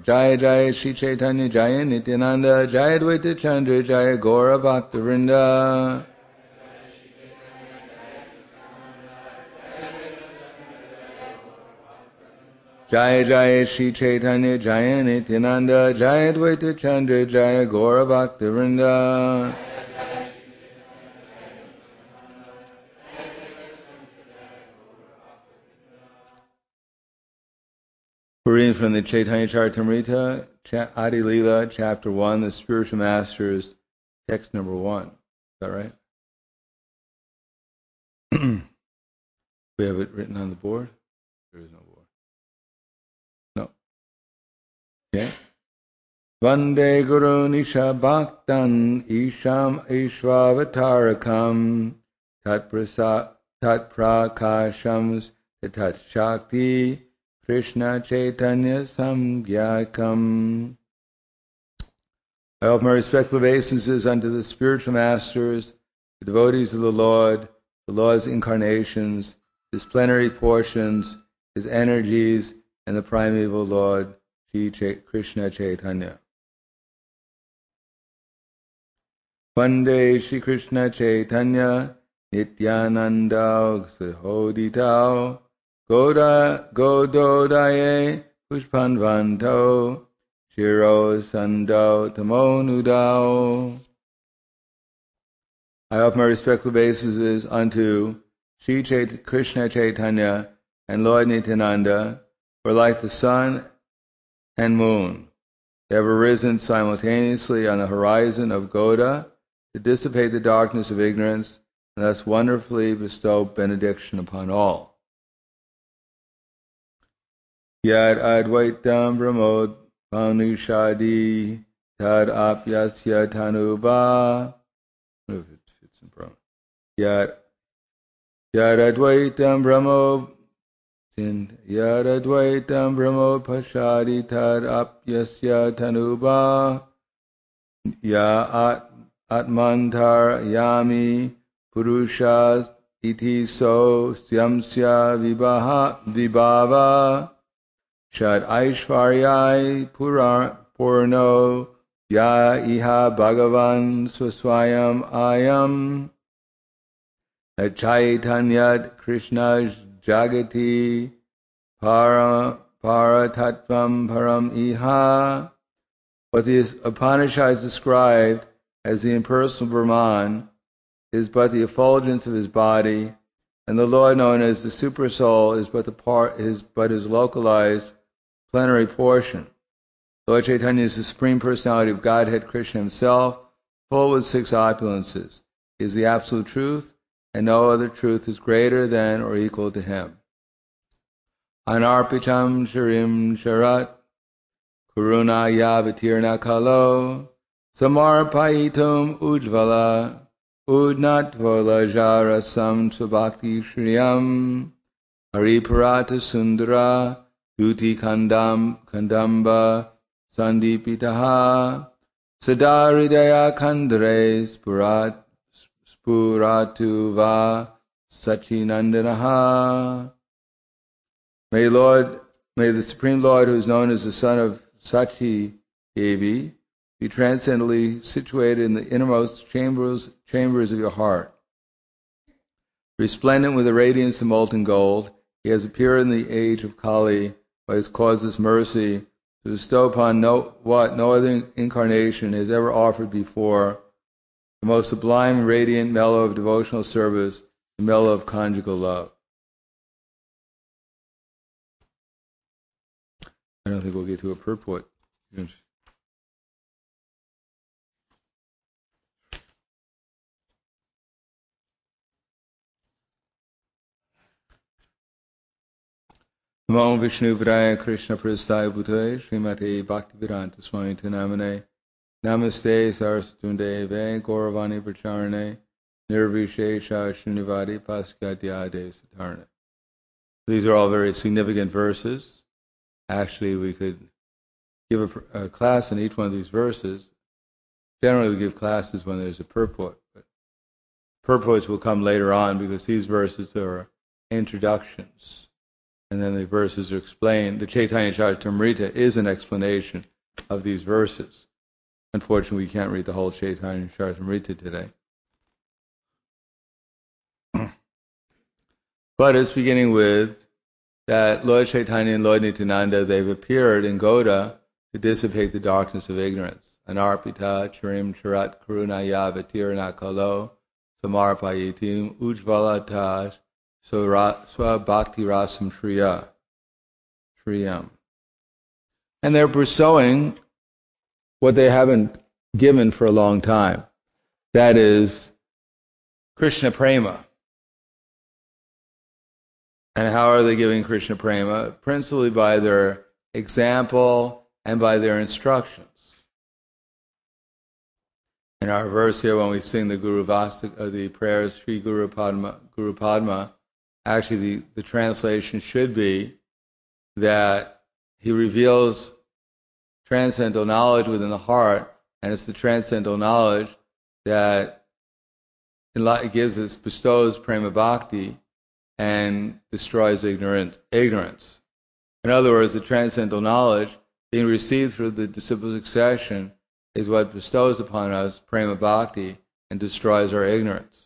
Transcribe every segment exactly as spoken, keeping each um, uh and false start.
Jaya Jaya Shri Chaitanya Jaya Nityananda Jaya Dvaita Chandra Jaya Gaura Bhaktivinoda. Jaya Jaya Shri Chaitanya Jaya Nityananda Jaya Dvaita Chandra Jaya Gaura Bhaktivinoda. We're reading from the Chaitanya Charitamrita, Adi Lila, Chapter one, the Spiritual Masters, text number one. Is that right? We have it written on the board? There is no board. No. Okay. Vande Guru Nisha Bhaktan Isham Ishvavatarakam Tat Prakashams Tat Shakti Krishna Chaitanya Samgyakam. I offer my respectful obeisances unto the spiritual masters, the devotees of the Lord, the Lord's incarnations, His plenary portions, His energies, and the primeval Lord, Shri Krishna Chaitanya. Vande Shri Krishna Chaitanya Nityananda Sahoditao Goda Gododaye Pushpanvanto Shiro Sando Tamonudao. I offer my respectful obeisances unto Shri Chait- Krishna Chaitanya and Lord Nityananda, for like the sun and moon, they have arisen simultaneously on the horizon of Goda to dissipate the darkness of ignorance and thus wonderfully bestow benediction upon all. Yad Advaitam Brahmod Panushadi Tad Apyasya Tanuba. What if it fits in Brahma? Yad Yad Advaitam Brahmo Yad Advaitam Brahmo Pashadi Tad Apyasya Tanuba Ya At Atmantar Yami Purushas Iti So Syamsya Vibaha Vibhava Shad Aishvaryai Purar Purno Ya Iha Bhagavan Swaswayam Ayam Chaitanyat Krishna Jagati Para Paratattvam Param Iha. What the Upanishads described as the impersonal Brahman is but the effulgence of his body, and the Lord known as the Supersoul is but the part is but his localized plenary portion. Lord Chaitanya is the Supreme Personality of Godhead, Krishna himself, full with six opulences. He is the Absolute Truth, and no other truth is greater than or equal to him. Anarpitam sharim sharat Kuruna Yavatirna Kalo Samarpaitum Ujvala Udnatvala Jarasam Svabhakti Shriyam Hariparata Sundara Duti Kandam Kandamba Sandipitaha Sadaridaya Kandre Spurat Spuratuva Sachinandanaha. May Lord, may the Supreme Lord, who is known as the son of Sachi Devi, be transcendently situated in the innermost chambers chambers of your heart. Resplendent with the radiance of molten gold, he has appeared in the age of Kali by his causeless mercy to bestow upon no, what no other incarnation has ever offered before, the most sublime and radiant mellow of devotional service, the mellow of conjugal love. I don't think we'll get to a purport. Namo Vishnu Vidaya Krishna Prasthaya Bhutale Srimate Bhaktivedanta Swami Namane Namaste Sarastunde Ve Gauravani Pracharane Nirvishesha Srinivadi Paskadyade Satarane. These are all very significant verses. Actually, we could give a, a class in each one of these verses. Generally, we give classes when there's a purport, but purports will come later on because these verses are introductions. and then the verses are explained. The Chaitanya Charitamrita is an explanation of these verses. Unfortunately, we can't read the whole Chaitanya Charitamrita today. But it's beginning with that Lord Chaitanya and Lord Nityananda, they've appeared in Gauda to dissipate the darkness of ignorance. Anarpita charim charat karunaya vatirana kalo samarpayitim ujvalata swabhakti rasam shriya shriyam. And they're pursuing what they haven't given for a long time. That is Krishna Prema. And how are they giving Krishna Prema? Principally by their example and by their instructions. In our verse here, when we sing the Guru Vastak, uh, the prayers, Sri Guru Padma, Guru Padma, actually the, the translation should be that he reveals transcendental knowledge within the heart, and it's the transcendental knowledge that it gives us, bestows prema bhakti, and destroys ignorant, ignorance. In other words, the transcendental knowledge being received through the disciple succession is what bestows upon us prema bhakti and destroys our ignorance.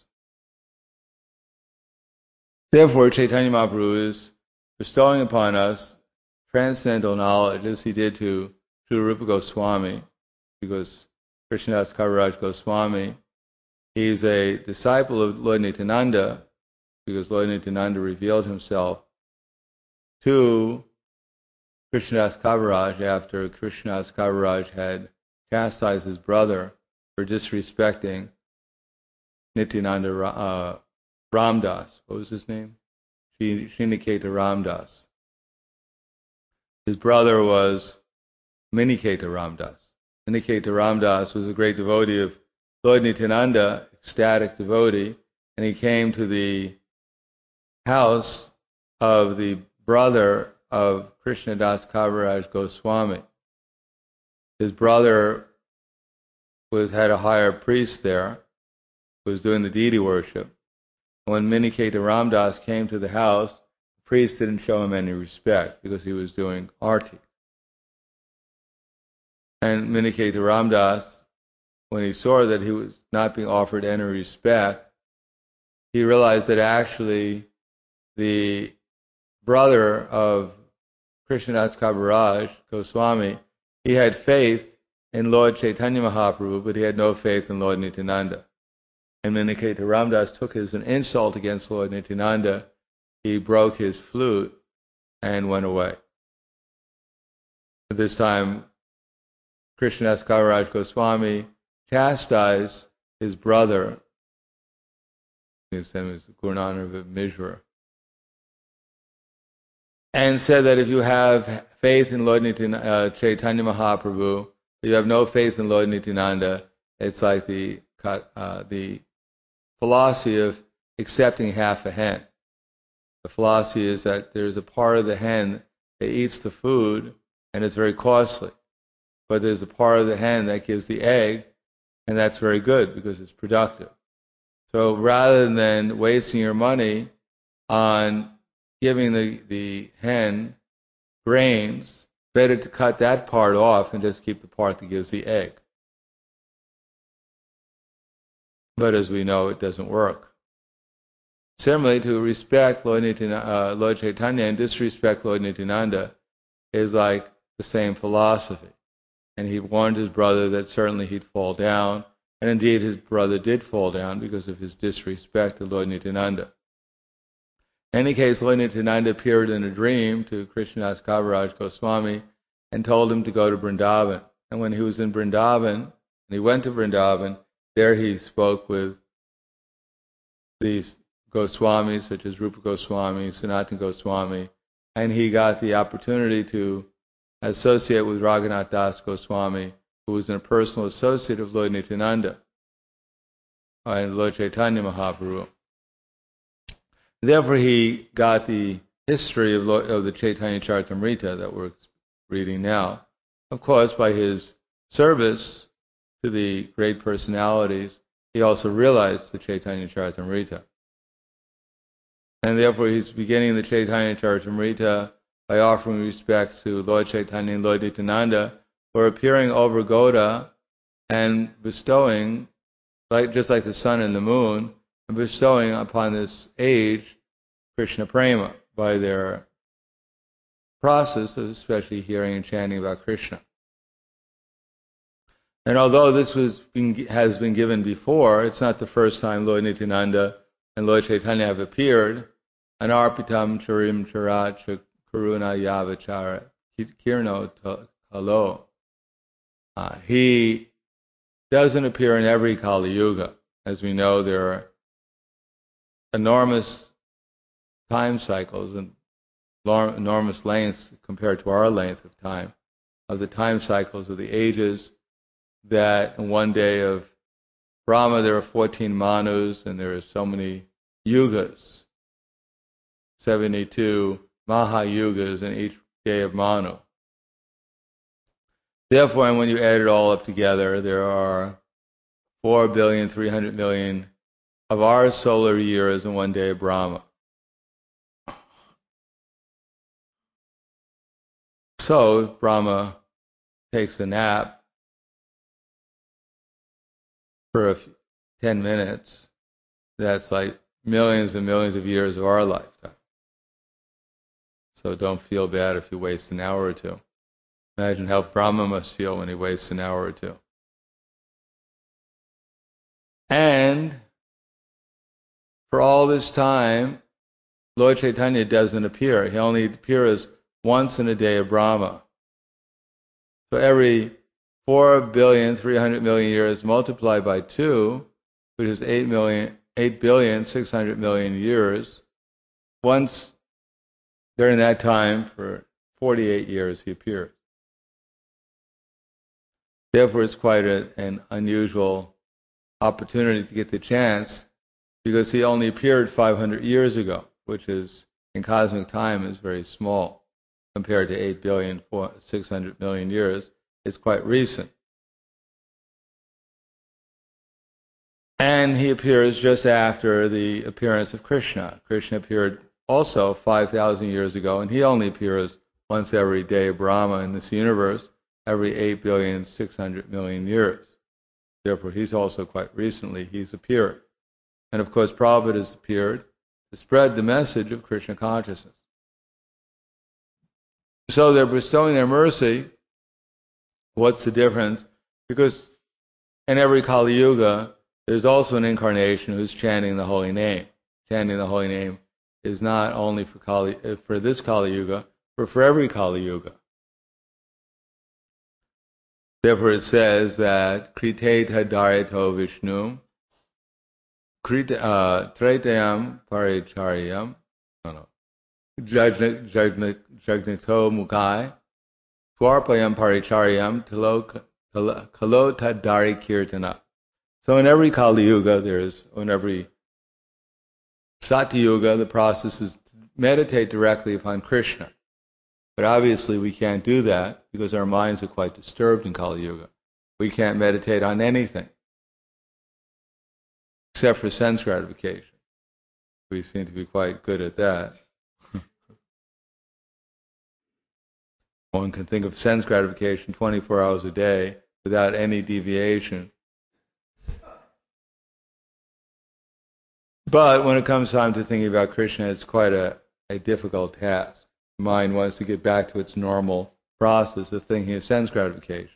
Therefore, Chaitanya Mahaprabhu is bestowing upon us transcendental knowledge, as he did to Srila Rupa Goswami, because Krishnadas Kaviraj Goswami, he's a disciple of Lord Nityananda, because Lord Nityananda revealed himself to Krishnadas Kaviraj after Krishnadas Kaviraj had chastised his brother for disrespecting Nityananda uh, Ramdas. What was his name? Sriniketa Ramdas. His brother was Miniketa Ramdas. Miniketa Ramdas was a great devotee of Lord Nityananda, ecstatic devotee, and he came to the house of the brother of Krishnadas Kaviraj Goswami. His brother was had a higher priest there, who was doing the deity worship. And when Miniketa Ramdas came to the house, the priest didn't show him any respect because he was doing arti. And Miniketa Ramdas, when he saw that he was not being offered any respect, he realized that actually the brother of Krishnadas Kaviraj Goswami, he had faith in Lord Chaitanya Mahaprabhu, but he had no faith in Lord Nityananda. And Miniketa Ramdas took as an insult against Lord Nityananda. He broke his flute and went away. At this time, Krishnadas Kaviraj Goswami chastised his brother, his name is Gurunanath Mishra, and said that if you have faith in Lord Nityananda, uh, Chaitanya Mahaprabhu, if you have no faith in Lord Nityananda, it's like the uh, the philosophy of accepting half a hen. The philosophy is that there's a part of the hen that eats the food, and it's very costly. But there's a part of the hen that gives the egg, and that's very good because it's productive. So rather than wasting your money on giving the, the hen grains, better to cut that part off and just keep the part that gives the egg. But as we know, it doesn't work. Similarly, to respect Lord, Nityananda, uh, Lord Chaitanya and disrespect Lord Nityananda is like the same philosophy. And he warned his brother that certainly he'd fall down, and indeed his brother did fall down because of his disrespect to Lord Nityananda. In any case, Lord Nityananda appeared in a dream to Krishnadas Kaviraj Goswami and told him to go to Vrindavan. And when he was in Vrindavan, and he went to Vrindavan, there he spoke with these Goswamis, such as Rupa Goswami, Sanatana Goswami, and he got the opportunity to associate with Raghunath Das Goswami, who was a personal associate of Lord Nityananda and Lord Chaitanya Mahaprabhu. Therefore, he got the history of, Lord, of the Chaitanya Charitamrita that we're reading now. Of course, by his service to the great personalities, he also realized the Chaitanya Charitamrita. And therefore he's beginning the Chaitanya Charitamrita by offering respects to Lord Chaitanya and Lord Nityananda for appearing over Goda and bestowing, like just like the sun and the moon, and bestowing upon this age Krishna Prema by their process of especially hearing and chanting about Krishna. And although this was been, has been given before, it's not the first time Lord Nityananda and Lord Chaitanya have appeared. Anarpitam charim charat karuna yavachara kirno kalo. Uh, he doesn't appear in every Kali Yuga. As we know, there are enormous time cycles and enormous lengths compared to our length of time, of the time cycles of the ages, that in one day of Brahma there are fourteen manus and there are so many yugas, seventy-two Mahayugas in each day of Manu. Therefore, when you add it all up together, there are four billion, three hundred million of our solar years in one day of Brahma. So, if Brahma takes a nap for a few, ten minutes, that's like millions and millions of years of our lifetime. So don't feel bad if you waste an hour or two. Imagine how Brahma must feel when he wastes an hour or two. And for all this time, Lord Chaitanya doesn't appear. He only appears once in a day of Brahma. So every four billion, three hundred million years multiplied by two, which is eight million, eight billion, six hundred million years, once during that time, for forty-eight years, he appears. Therefore, it's quite a, an unusual opportunity to get the chance, because he only appeared five hundred years ago, which is, in cosmic time, is very small compared to eight billion, six hundred million years. It's quite recent. And he appears just after the appearance of Krishna. Krishna appeared also five thousand years ago, and he only appears once every day of Brahma in this universe, every eight billion, six hundred million years. Therefore, he's also quite recently, he's appeared. And of course, Prabhupada has appeared to spread the message of Krishna consciousness. So they're bestowing their mercy. What's the difference? Because in every Kali Yuga, there's also an incarnation who's chanting the holy name. Chanting the holy name is not only for Kali, for this Kali Yuga, but for every Kali Yuga. Therefore it says that Krite Tadarito Vishnu Tretayam Paricharyam Jagnito Mukai Twarpayam Paricharyam Kalo Tadari Kirtana. So in every Kali Yuga, there's, in every Satya Yuga, the process is to meditate directly upon Krishna. But obviously we can't do that because our minds are quite disturbed in Kali Yuga. We can't meditate on anything except for sense gratification. We seem to be quite good at that. One can think of sense gratification twenty-four hours a day without any deviation. But when it comes time to thinking about Krishna, it's quite a, a difficult task. The mind wants to get back to its normal process of thinking of sense gratification.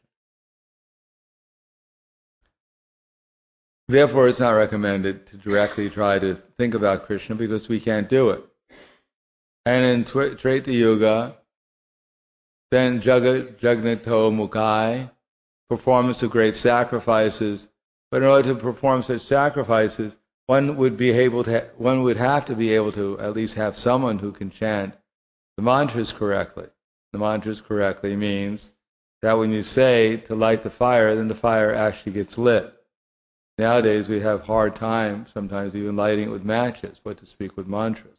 Therefore, it's not recommended to directly try to think about Krishna because we can't do it. And in Treta Yuga, then Jagat Jagnito Mukai, performance of great sacrifices. But in order to perform such sacrifices, one would be able to. One would have to be able to at least have someone who can chant the mantras correctly. The mantras correctly means that when you say to light the fire, then the fire actually gets lit. Nowadays we have hard time sometimes even lighting it with matches, what to speak with mantras.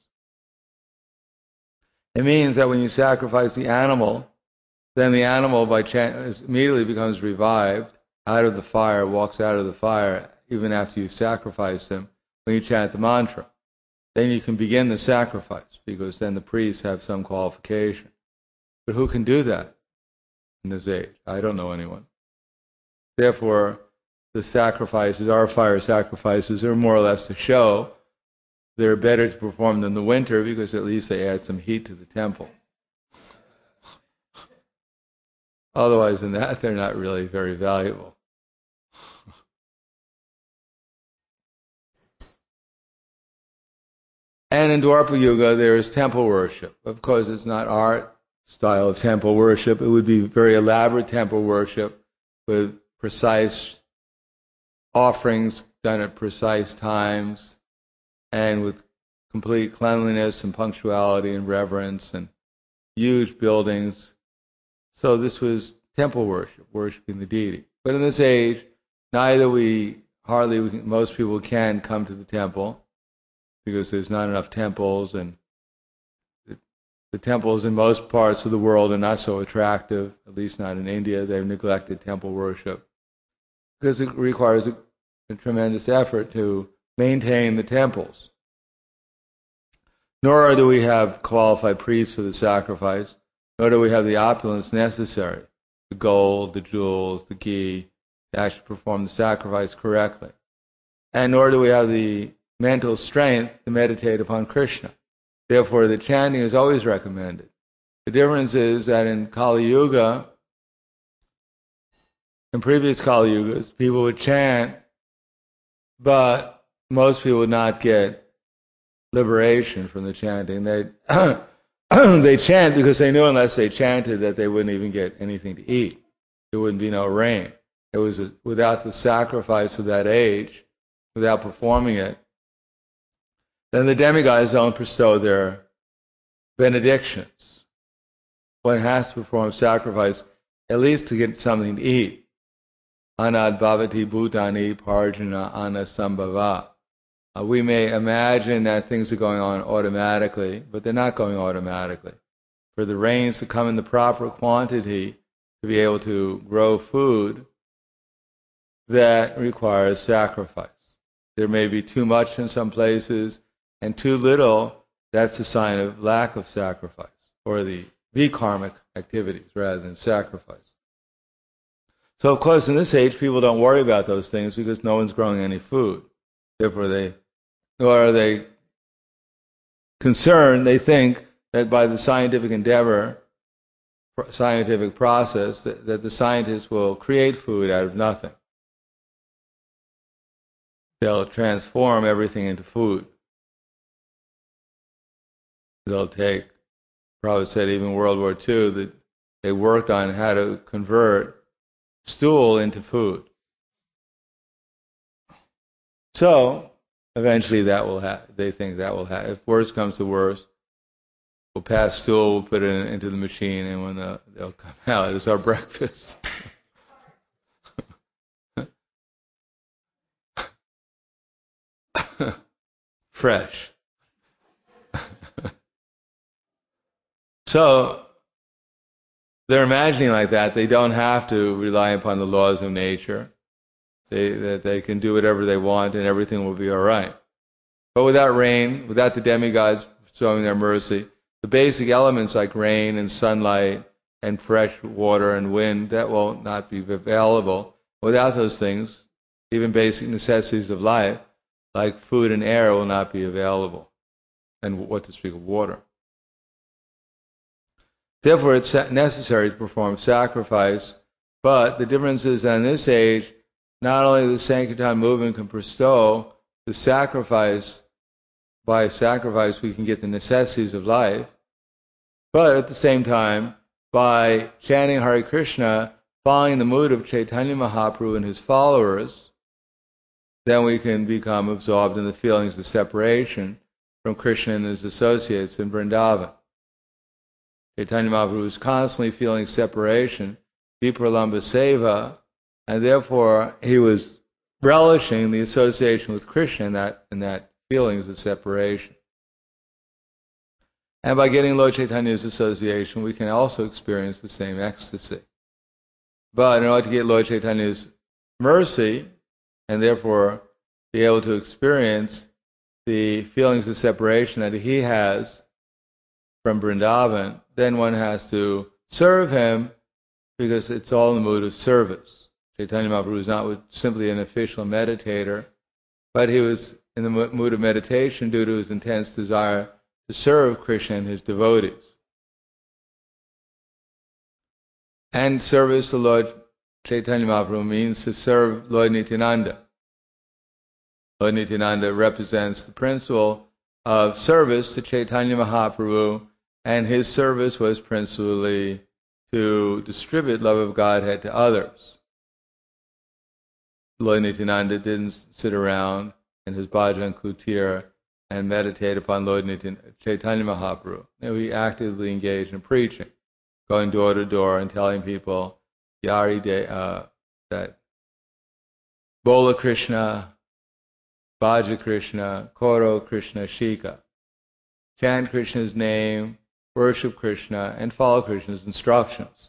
It means that when you sacrifice the animal, then the animal by chant immediately becomes revived out of the fire, walks out of the fire, even after you sacrifice him, when you chant the mantra. then you can begin the sacrifice, because then the priests have some qualification. But who can do that in this age? I don't know anyone. Therefore, the sacrifices, our fire sacrifices, are more or less to show they're better to perform than the winter, because at least they add some heat to the temple. Otherwise than that, they're not really very valuable. And in Dwapara Yuga, there is temple worship. Of course, it's not our style of temple worship. It would be very elaborate temple worship with precise offerings done at precise times and with complete cleanliness and punctuality and reverence and huge buildings. So this was temple worship, worshiping the deity. But in this age, neither we, hardly we can, most people can come to the temple because there's not enough temples, and the, the temples in most parts of the world are not so attractive, at least not in India. They've neglected temple worship because it requires a, a tremendous effort to maintain the temples. Nor do we have qualified priests for the sacrifice, nor do we have the opulence necessary, the gold, the jewels, the ghee, to actually perform the sacrifice correctly. And nor do we have the mental strength to meditate upon Krishna. Therefore, the chanting is always recommended. The difference is that in Kali Yuga, in previous Kali Yugas, people would chant, but most people would not get liberation from the chanting. They they chant because they knew unless they chanted that they wouldn't even get anything to eat. There wouldn't be no rain. It was a, without the sacrifice of that age, without performing it, then the demigods don't bestow their benedictions. One has to perform sacrifice at least to get something to eat. Anad bhavati bhutani parjana anasambhava. Uh, we may imagine that things are going on automatically, but they're not going automatically. For the rains to come in the proper quantity to be able to grow food, that requires sacrifice. There may be too much in some places and too little. That's a sign of lack of sacrifice, or the vikarmic activities rather than sacrifice. So of course in this age people don't worry about those things because no one's growing any food. Therefore they, nor are they concerned, they think that by the scientific endeavor, scientific process, that, that the scientists will create food out of nothing. They'll transform everything into food. They'll take, Prabhupada said even in World War Two that they worked on how to convert stool into food. So, eventually that will happen. They think that will happen. If worst comes to worst, we'll pass stool, we'll put it in, into the machine, and when the, they'll come out, it's our breakfast. Fresh. So, they're imagining like that. They don't have to rely upon the laws of nature. They, that they can do whatever they want and everything will be all right. But without rain, without the demigods showing their mercy, the basic elements like rain and sunlight and fresh water and wind, that will not be available. Without those things, even basic necessities of life, like food and air, will not be available. And what to speak of water. Therefore, it's necessary to perform sacrifice, but the difference is that in this age, not only the Sankirtan movement can bestow the sacrifice, by sacrifice we can get the necessities of life, but at the same time, by chanting Hare Krishna, following the mood of Chaitanya Mahaprabhu and his followers, then we can become absorbed in the feelings of separation from Krishna and his associates in Vrindavan. Chaitanya Mahaprabhu is constantly feeling separation, vipralamba seva, and therefore he was relishing the association with Krishna in that, in that feelings of separation. And by getting Lord Chaitanya's association, we can also experience the same ecstasy. But in order to get Lord Chaitanya's mercy, and therefore be able to experience the feelings of separation that he has from Vrindavan, then one has to serve him because it's all in the mood of service. Chaitanya Mahaprabhu was not simply an official meditator, but he was in the mood of meditation due to his intense desire to serve Krishna and his devotees. And service to Lord Chaitanya Mahaprabhu means to serve Lord Nityananda. Lord Nityananda represents the principle of service to Chaitanya Mahaprabhu, and his service was principally to distribute love of Godhead to others. Lord Nityananda didn't sit around in his bhajan kutir and meditate upon Lord Nityananda, Chaitanya Mahaprabhu. You know, he actively engaged in preaching, going door to door and telling people, Yari de, uh, that Bola Krishna, Bhaja Krishna, Koro Krishna, Shika. Chant Krishna's name, worship Krishna, and follow Krishna's instructions.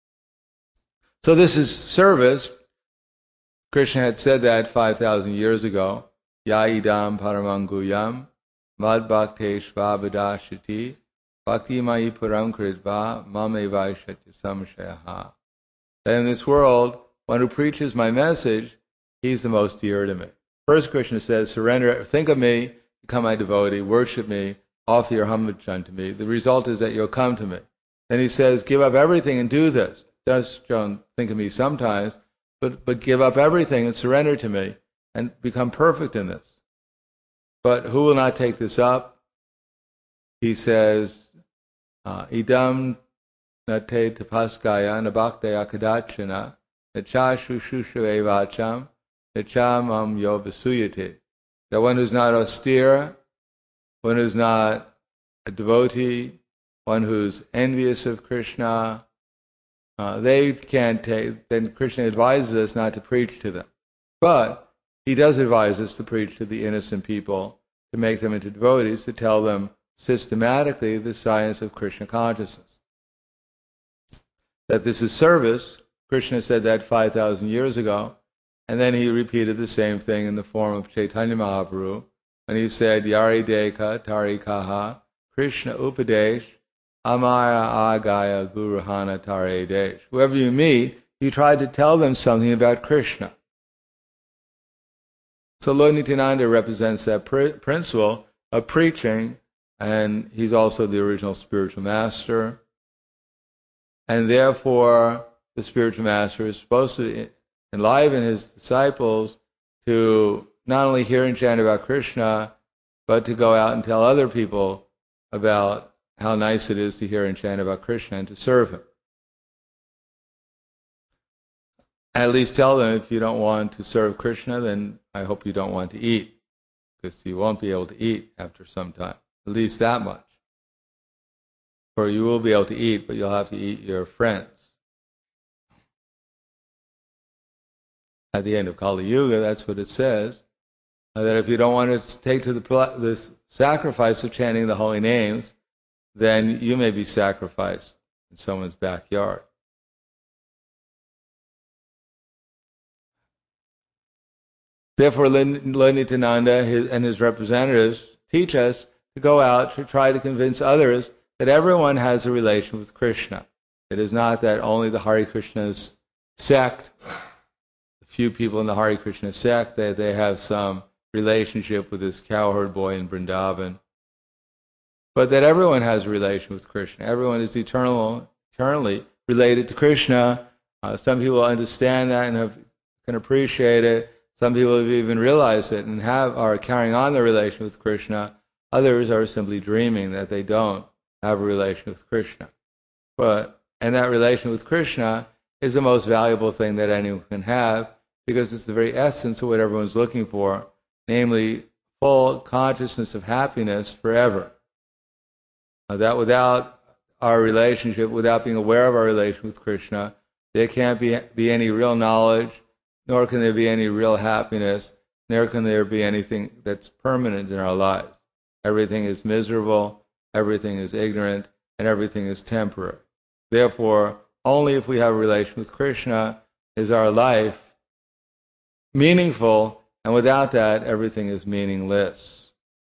So this is service. Krishna had said that five thousand years ago. Ya idam paramanguyam mad bhakteshva vidashiti bhakti mayi param kritva mame vaishati samshayaha. That in this world, one who preaches my message, he's the most dear to me. First Krishna says, surrender, think of me, become my devotee, worship me, offer your homage unto me. The result is that you'll come to me. Then he says, give up everything and do this. Just don't think of me sometimes, but, but give up everything and surrender to me and become perfect in this. But who will not take this up? He says, uh, idam nate tapaskaya nabhaktaya kadachana nacha shushushave vacham nachamam yo vasuyate. That one who's not austere, one who's not a devotee, one who's envious of Krishna, uh, they can't take, then Krishna advises us not to preach to them. But he does advise us to preach to the innocent people, to make them into devotees, to tell them systematically the science of Krishna consciousness. That this is service. Krishna said that five thousand years ago, and then he repeated the same thing in the form of Chaitanya Mahaprabhu, when he said, Yari Deka Tari Kaha Krishna Upadesh Amaya Agaya Guruhana Tare Desh. Whoever you meet, you try to tell them something about Krishna. So Lord Nityananda represents that pr- principle of preaching, and he's also the original spiritual master. And therefore, the spiritual master is supposed to enliven his disciples to not only hear and chant about Krishna, but to go out and tell other people about how nice it is to hear and chant about Krishna and to serve him. At least tell them, if you don't want to serve Krishna, then I hope you don't want to eat, because you won't be able to eat after some time, at least that much. Or you will be able to eat, but you'll have to eat your friends. At the end of Kali Yuga, that's what it says, that if you don't want to take to the this sacrifice of chanting the holy names, then you may be sacrificed in someone's backyard. Therefore, Lord Nityananda and his representatives teach us to go out to try to convince others that everyone has a relation with Krishna. It is not that only the Hare Krishna's sect, the few people in the Hare Krishna sect, that they have some relationship with this cowherd boy in Vrindavan, but that everyone has a relation with Krishna. Everyone is eternal, eternally related to Krishna. Uh, some people understand that and have, can appreciate it. Some people have even realized it and have are carrying on their relation with Krishna. Others are simply dreaming that they don't have a relation with Krishna. But and that relation with Krishna is the most valuable thing that anyone can have, because it's the very essence of what everyone's looking for, namely full consciousness of happiness forever. Uh, that without our relationship, without being aware of our relation with Krishna, there can't be, be any real knowledge, nor can there be any real happiness, nor can there be anything that's permanent in our lives. Everything is miserable, everything is ignorant, and everything is temporary. Therefore, only if we have a relation with Krishna is our life meaningful, and without that, everything is meaningless.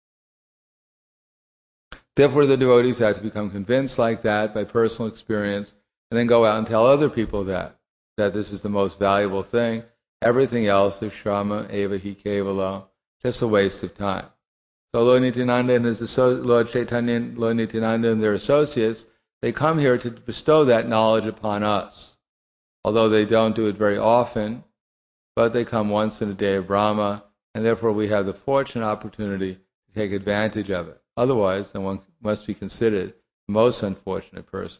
Therefore, the devotees have to become convinced like that by personal experience, and then go out and tell other people that, that this is the most valuable thing. Everything else is shrama, eva hi kevala, just a waste of time. So Lord Nityananda and his asso- Lord Chaitanya and Lord Nityananda and their associates, they come here to bestow that knowledge upon us. Although they don't do it very often, but they come once in a day of Brahma, and therefore we have the fortunate opportunity to take advantage of it. Otherwise, then one must be considered the most unfortunate person.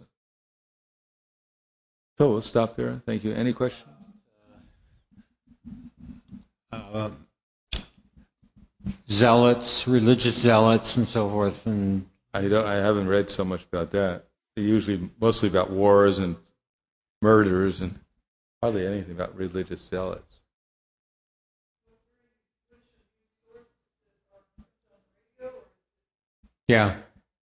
So we'll stop there. Thank you. Any questions? Uh, zealots, religious zealots, and so forth, and I don't. I haven't read so much about that. They're usually mostly about wars and murders, and hardly anything about religious zealots. yeah.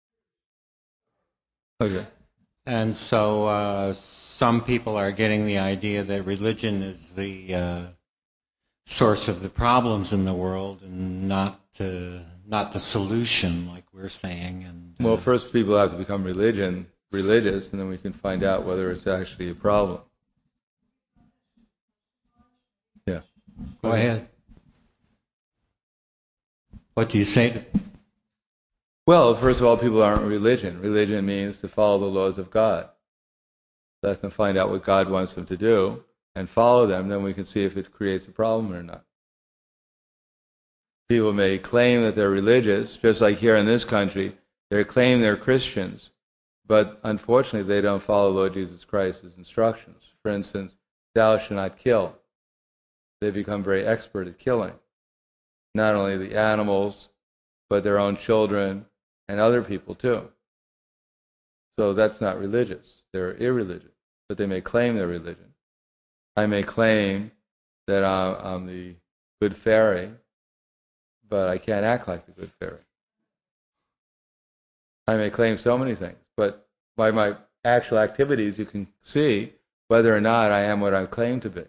Okay. And so uh, some people are getting the idea that religion is the uh, source of the problems in the world and not uh, not the solution, like we're saying. And uh, Well, first people have to become religion, religious, and then we can find out whether it's actually a problem. Yeah. go ahead. What do you say to? Well, first of all, people aren't religion. Religion means to follow the laws of God. Let them find out what God wants them to do and follow them, then we can see if it creates a problem or not. People may claim that they're religious, just like here in this country, they claim they're Christians, but unfortunately they don't follow Lord Jesus Christ's instructions. For instance, thou shalt not kill. They become very expert at killing, not only the animals, but their own children and other people too. So that's not religious. They're irreligious, but they may claim they're religion. I may claim that I'm, I'm the good fairy, but I can't act like the good fairy. I may claim so many things, but by my actual activities you can see whether or not I am what I claim to be.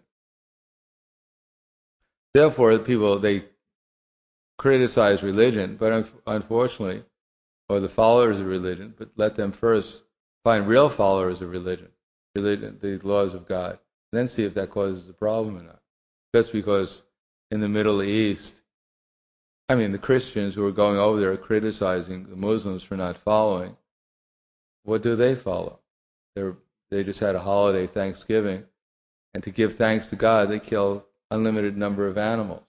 Therefore, people, they criticize religion, but un- unfortunately, or the followers of religion, but let them first find real followers of religion, religion, the laws of God, and then see if that causes a problem or not. Just because in the Middle East, I mean, the Christians who are going over there are criticizing the Muslims for not following. What do they follow? They're, they just had a holiday, Thanksgiving, and to give thanks to God, they kill unlimited number of animals.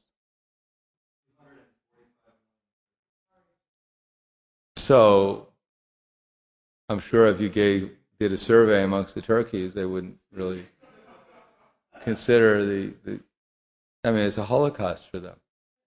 So, I'm sure if you gave, did a survey amongst the turkeys, they wouldn't really consider the, the I mean, it's a holocaust for them.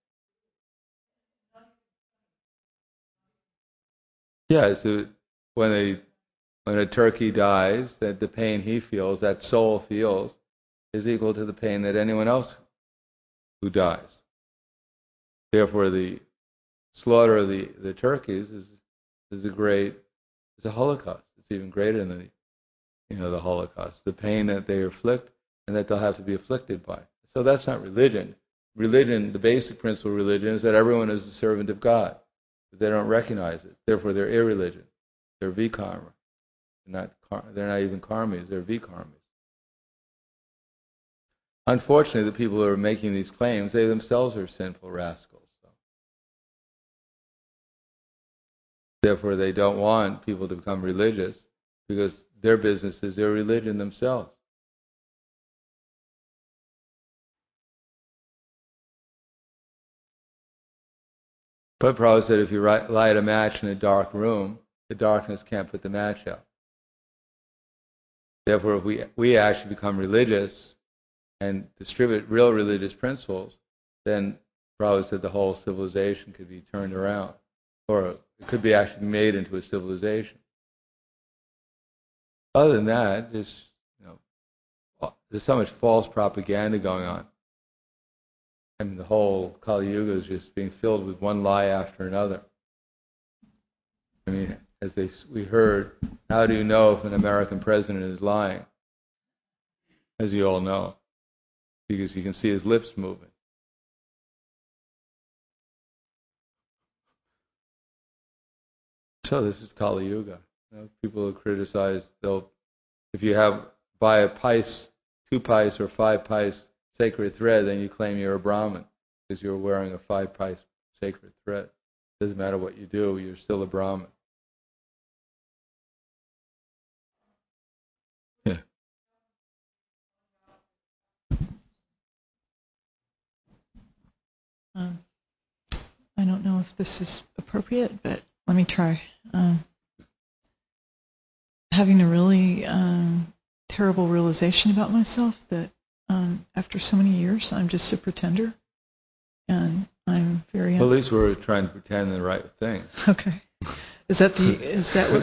Yeah, so when they when a turkey dies, that the pain he feels, that soul feels, is equal to the pain that anyone else who dies. Therefore, the slaughter of the, the turkeys is is a great, it's a holocaust. It's even greater than the, you know, the Holocaust. The pain that they inflict and that they'll have to be afflicted by. So that's not religion. Religion, the basic principle of religion is that everyone is the servant of God. But they don't recognize it. Therefore, they're irreligion. They're vikarma. They're not, they're not even karmis. They're vikarmas. Unfortunately, the people who are making these claims, they themselves are sinful rascals. So. Therefore, they don't want people to become religious because their business is their religion themselves. But Prabhupada said if you light a match in a dark room, the darkness can't put the match out. Therefore, if we, we actually become religious and distribute real religious principles, then Prabhupada said the whole civilization could be turned around, or it could be actually made into a civilization. Other than that, just, you know, there's so much false propaganda going on. I mean, the whole Kali Yuga is just being filled with one lie after another. I mean, as they, we heard, how do you know if an American president is lying? As you all know, because you can see his lips moving. so. This is Kali Yuga. You know, people who criticize, they'll, if you have buy a pice, two pice or five pice sacred thread, then you claim you're a Brahmin because you're wearing a five pice sacred thread. Doesn't matter what you do, you're still a Brahmin. Yeah. Um, I don't know if this is appropriate, but let me try. Um, having a really um, terrible realization about myself that um, after so many years, I'm just a pretender, and I'm very. Well, at least we're trying to pretend the right thing. Okay. Is that the? Is that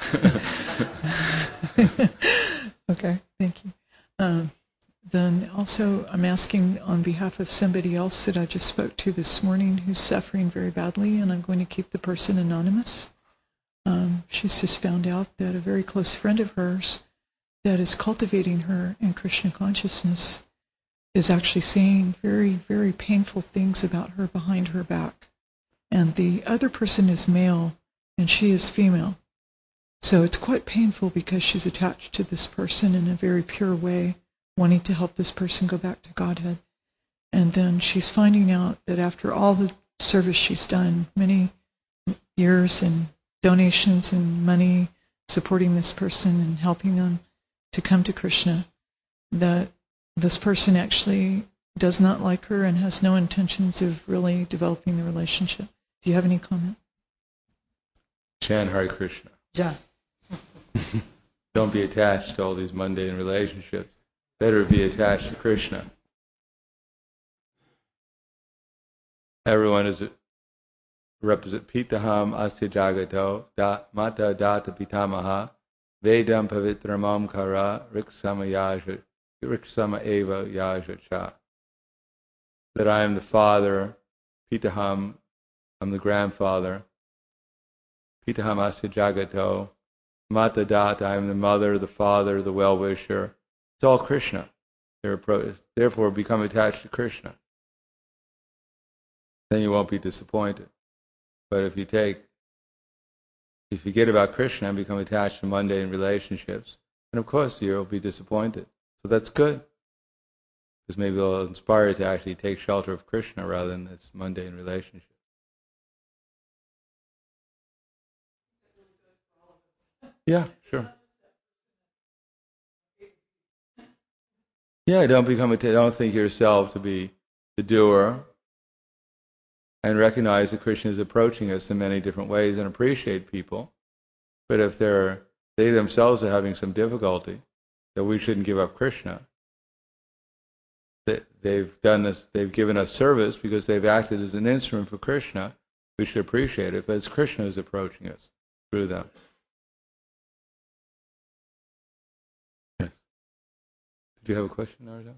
what? Okay. Thank you. Um, Then also, I'm asking on behalf of somebody else that I just spoke to this morning who's suffering very badly, and I'm going to keep the person anonymous. Um, she's just found out that a very close friend of hers that is cultivating her in Krishna consciousness is actually saying very, very painful things about her behind her back. And the other person is male, and she is female. So it's quite painful because she's attached to this person in a very pure way, wanting to help this person go back to Godhead. And then she's finding out that after all the service she's done, many years and donations and money supporting this person and helping them to come to Krishna, that this person actually does not like her and has no intentions of really developing the relationship. Do you have any comment? Chant Hare Krishna. Yeah. Don't be attached to all these mundane relationships. Better be attached to Krishna. Everyone is a represent Pitaham Asya Jagato da, Mata Data Pitamaha Vedam Pavitramam Kara Riksama Yaja Riksama Eva Yaja Cha. That I am the father, Pitaham, I'm the grandfather, Pitaham Asya Jagato, Mata Data, I am the mother, the father, the well-wisher. It's all Krishna. Therefore, become attached to Krishna. Then you won't be disappointed. But if you take, if you forget about Krishna and become attached to mundane relationships, then of course you'll be disappointed. So that's good. Because maybe it'll inspire you to actually take shelter of Krishna rather than this mundane relationship. Yeah, sure. Yeah, don't become a, don't think yourself to be the doer, and recognize that Krishna is approaching us in many different ways and appreciate people. But if they're, they themselves are having some difficulty, that we shouldn't give up Krishna. They, they've done this, they've given us service because they've acted as an instrument for Krishna. We should appreciate it, but it's Krishna who's approaching us through them. Yes. Did you have a question, Narada?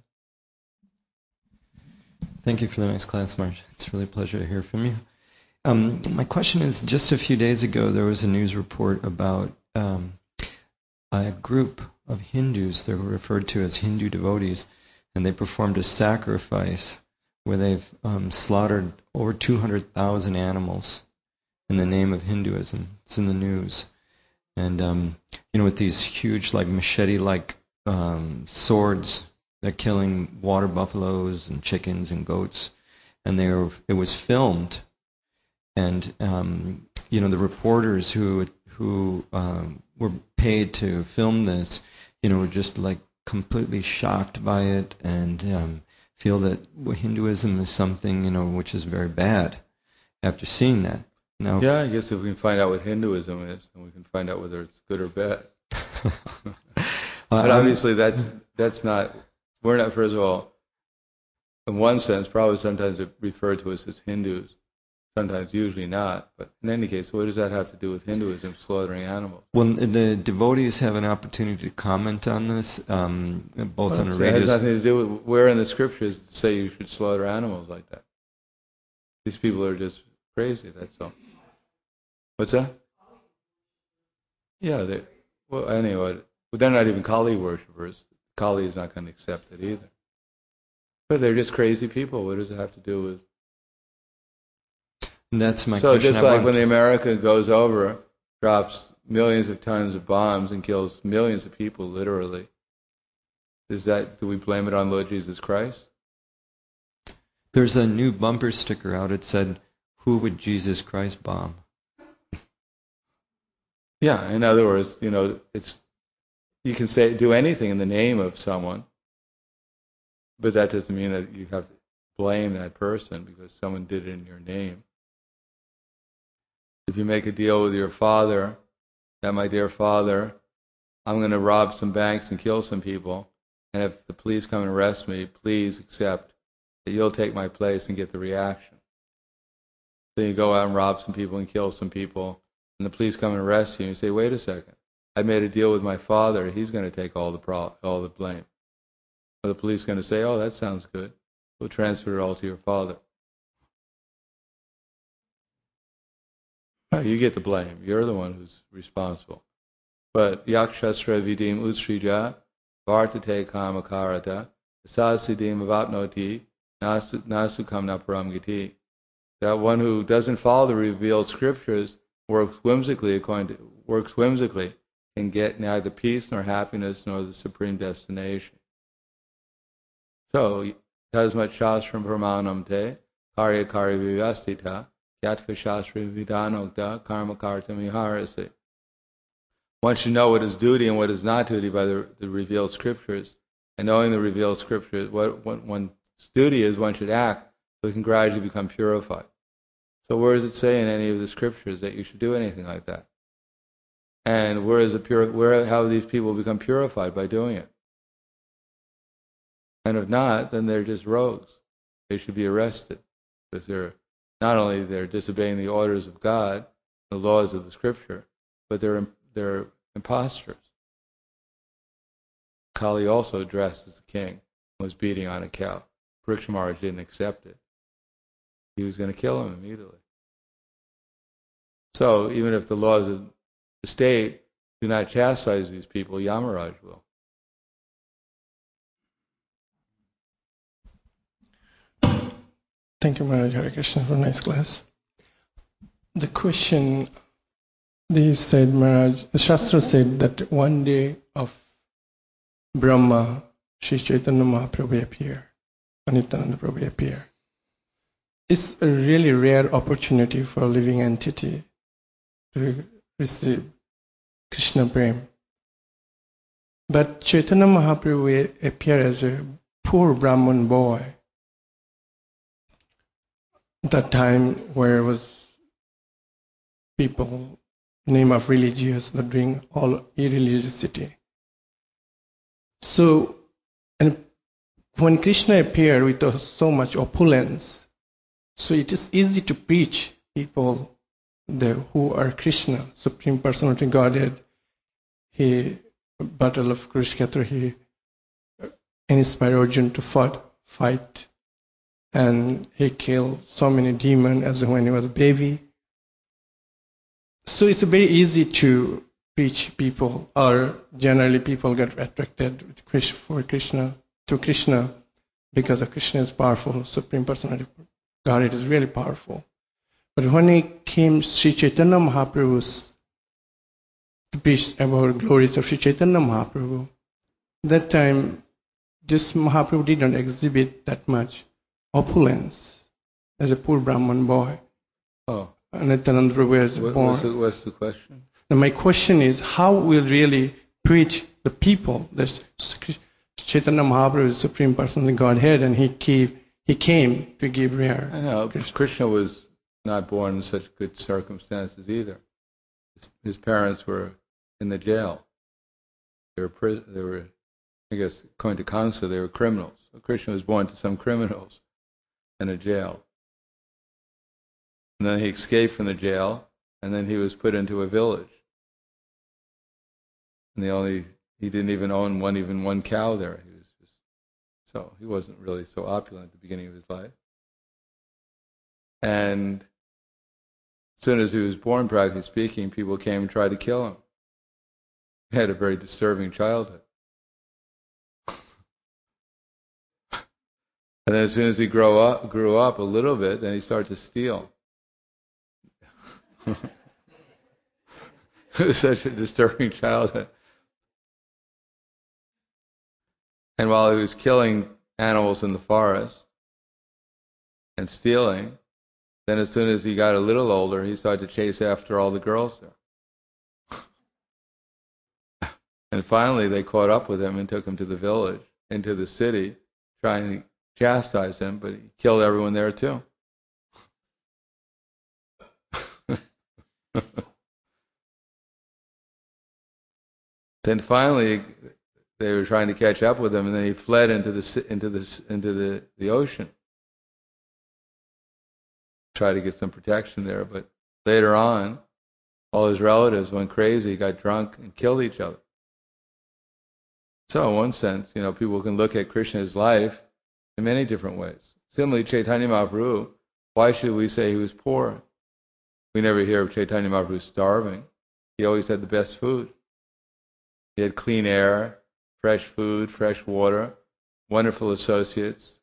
Thank you for the nice class, Marge. It's really a pleasure to hear from you. Um, my question is, just a few days ago there was a news report about um, a group of Hindus, they were referred to as Hindu devotees, and they performed a sacrifice where they've um, slaughtered over two hundred thousand animals in the name of Hinduism. It's in the news. And, um, you know, with these huge, like, machete-like um, swords, they're killing water buffaloes and chickens and goats. And they were, it was filmed. And, um, you know, the reporters who who um, were paid to film this, you know, were just, like, completely shocked by it and um, feel that Hinduism is something, you know, which is very bad after seeing that. Now, yeah, I guess if we can find out what Hinduism is, then we can find out whether it's good or bad. But obviously that's that's not, we're not, first of all, in one sense, probably sometimes it referred to us as Hindus, sometimes usually not. But in any case, what does that have to do with Hinduism, slaughtering animals? Well, the devotees have an opportunity to comment on this, um, both well, on a it radio... has nothing to do with where in the scriptures say you should slaughter animals like that. These people are just crazy, that's all. What's that? Yeah, they, well, anyway, but they're not even Kali worshippers. Kali is not going to accept it either. But they're just crazy people. What does it have to do with... That's my so question. just I like want... when the America goes over drops millions of tons of bombs and kills millions of people, literally. Is that, do we blame it on Lord Jesus Christ? There's a new bumper sticker out. It said, "Who would Jesus Christ bomb?" Yeah, in other words, you know, it's you can say do anything in the name of someone, but that doesn't mean that you have to blame that person because someone did it in your name. If you make a deal with your father, that my dear father, I'm going to rob some banks and kill some people, and if the police come and arrest me, please accept that you'll take my place and get the reaction. So you go out and rob some people and kill some people, and the police come and arrest you, and you say, wait a second, I made a deal with my father, he's going to take all the pro- all the blame. Or the police are going to say, oh, that sounds good, we'll transfer it all to your father. Right, you get the blame, you're the one who's responsible. But yakshastra vidim utsrija vartate kamakarata sasidim avapnoti nasukam naparam giti. That one who doesn't follow the revealed scriptures works whimsically according to works whimsically and get neither peace nor happiness nor the supreme destination. So tasmat shastram pramanam te karya karya vivastita yatva shastra vidanokta karma karta miharase. One should know what is duty and what is not duty by the, the revealed scriptures. And knowing the revealed scriptures, what, what one's duty is, one should act so it can gradually become purified. So where does it say in any of the scriptures that you should do anything like that? And where is the pure? Where how these people become purified by doing it? And if not, then they're just rogues. They should be arrested because they're not only they're disobeying the orders of God, the laws of the scripture, but they're they're imposters. Kali also dressed as a king and was beating on a cow. Pariksha Maharaj didn't accept it. He was going to kill him immediately. So even if the laws of the state do not chastise these people, Yamaraj will. Thank you, Maharaj. Hare Krishna, for a nice class. The question, they said, Maharaj, the Shastra said that one day of Brahma, Sri Chaitanya Mahaprabhu appeared, Nityananda Prabhu appeared. It's a really rare opportunity for a living entity to receive Krishna Prem. But Chaitanya Mahaprabhu appeared as a poor Brahman boy. That time where was people, name of religious, that doing all irreligiosity. So, and when Krishna appeared with so much opulence, so it is easy to preach people the, who are Krishna, Supreme Personality Godhead. He, Battle of Kurukshetra, he inspired Arjuna to fight, fight. And he killed so many demons as when he was a baby. So it's very easy to preach people, or generally people get attracted with Krishna, for Krishna, to Krishna, because of Krishna is powerful, Supreme Personality God, it is really powerful. But when he came, Sri Chaitanya Mahaprabhu, to preach about glories of Sri Chaitanya Mahaprabhu, that time this Mahaprabhu did not exhibit that much opulence as a poor Brahman boy. Oh. Nityananda Prabhu was what, born. What's the, what's the question? Now my question is, how will really preach the people? This Chaitanya Mahaprabhu is Supreme Personality Godhead, and he came, he came to give rare. I know Krishna. Krishna was not born in such good circumstances either. His, his parents were in the jail. They were, they were, I guess, according to Kamsa, they were criminals. So Krishna was born to some criminals in a jail. And then he escaped from the jail, and then he was put into a village. And the only, he didn't even own one, even one cow there. He was just, so he wasn't really so opulent at the beginning of his life. And as soon as he was born, practically speaking, people came and tried to kill him. He had a very disturbing childhood. And then as soon as he grew up, grew up a little bit, then he started to steal. It was such a disturbing childhood. And while he was killing animals in the forest and stealing, then as soon as he got a little older, he started to chase after all the girls there. And finally they caught up with him and took him to the village, into the city, trying to chastise him, but he killed everyone there too. Then finally they were trying to catch up with him, and then he fled into the into the into the, the ocean. Tried to get some protection there, but later on, all his relatives went crazy, got drunk, and killed each other. So in one sense, you know, people can look at Krishna's life in many different ways. Similarly, Chaitanya Mahaprabhu, why should we say he was poor? We never hear of Chaitanya Mahaprabhu starving. He always had the best food. He had clean air, fresh food, fresh water, wonderful associates.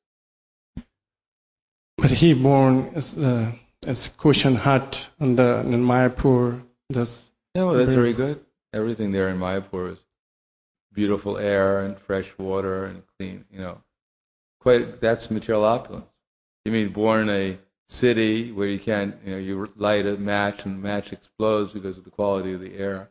But he born as uh, as Kushan Hut in the in Mayapur. That's yeah, well, that's very good. Everything there in Mayapur is beautiful air and fresh water and clean. You know, quite that's material opulence. You mean born in a city where you can't, you know, you light a match and the match explodes because of the quality of the air.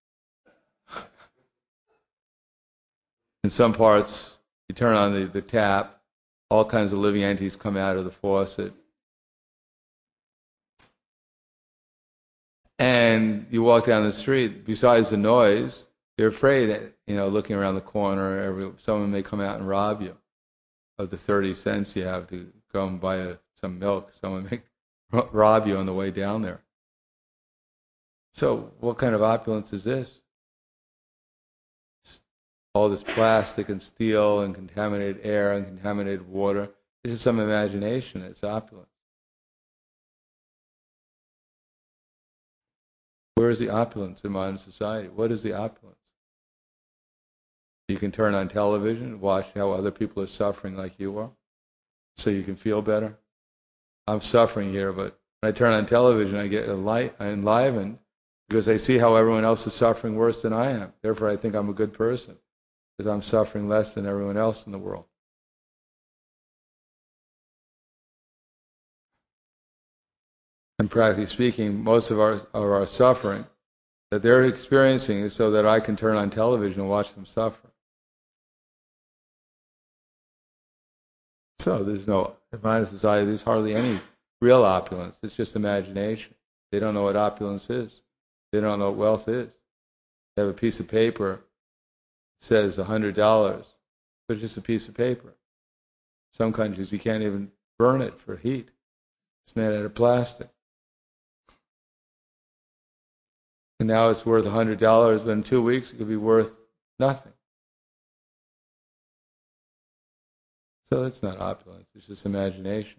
In some parts, you turn on the, the tap, all kinds of living entities come out of the faucet. And you walk down the street, besides the noise, you're afraid, you know, looking around the corner, every, someone may come out and rob you of the thirty cents you have to go and buy a, some milk. Someone may rob you on the way down there. So what kind of opulence is this? All this plastic and steel and contaminated air and contaminated water. This is some imagination. It's opulence. Where is the opulence in modern society? What is the opulence? You can turn on television and watch how other people are suffering like you are, so you can feel better. I'm suffering here, but when I turn on television, I get enlivened because I see how everyone else is suffering worse than I am. Therefore, I think I'm a good person, because I'm suffering less than everyone else in the world. And practically speaking, most of our, of our suffering that they're experiencing is so that I can turn on television and watch them suffer. So there's no, in modern society, there's hardly any real opulence. It's just imagination. They don't know what opulence is. They don't know what wealth is. They have a piece of paper says a hundred dollars, but it's just a piece of paper. Some countries you can't even burn it for heat. It's made out of plastic. And now it's worth a hundred dollars, but in two weeks it could be worth nothing. So it's not opulence, it's just imagination.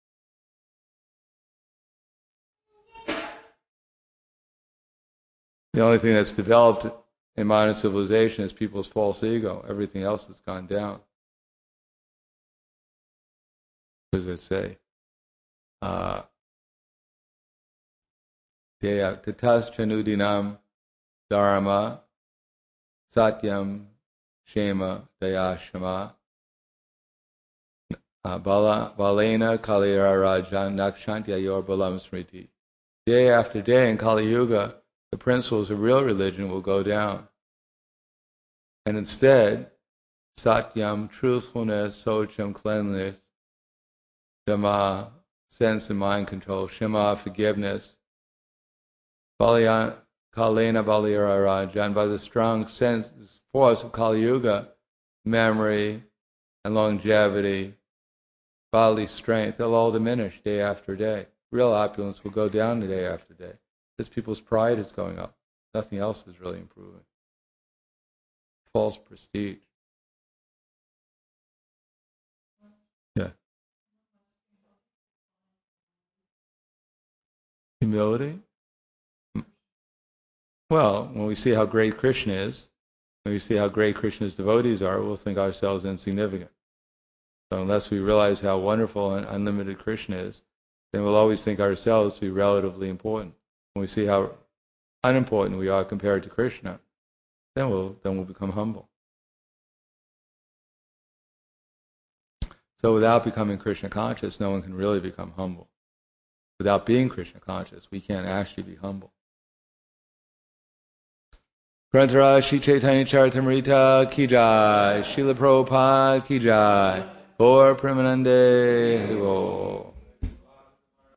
The only thing that's developed in modern civilization is people's false ego. Everything else has gone down. What does it say? Uh, Tatas chanudinam dharma satyam shema dayashama balena kalira rajan nakshantya yor balam smriti. Day after day in Kali Yuga, the principles of real religion will go down. And instead, satyam, truthfulness, socham, cleanliness, dhamma, sense and mind control, shema, forgiveness, kalena balira rajan, by the strong sense, force of Kali Yuga, memory and longevity, bodily strength, they'll all diminish day after day. Real opulence will go down day after day. Because people's pride is going up. Nothing else is really improving. False prestige. Yeah. Humility? Well, when we see how great Krishna is, when we see how great Krishna's devotees are, we'll think ourselves insignificant. So unless we realize how wonderful and unlimited Krishna is, then we'll always think ourselves to be relatively important. When we see how unimportant we are compared to Krishna, then we'll then we'll become humble. So without becoming Krishna conscious, no one can really become humble. Without being Krishna conscious, we can't actually be humble. Grantara Shri Chaitanya Charitamrita Ki Jai, Srila Prabhupada Ki Jai, Gaur Premanande Hari Bol.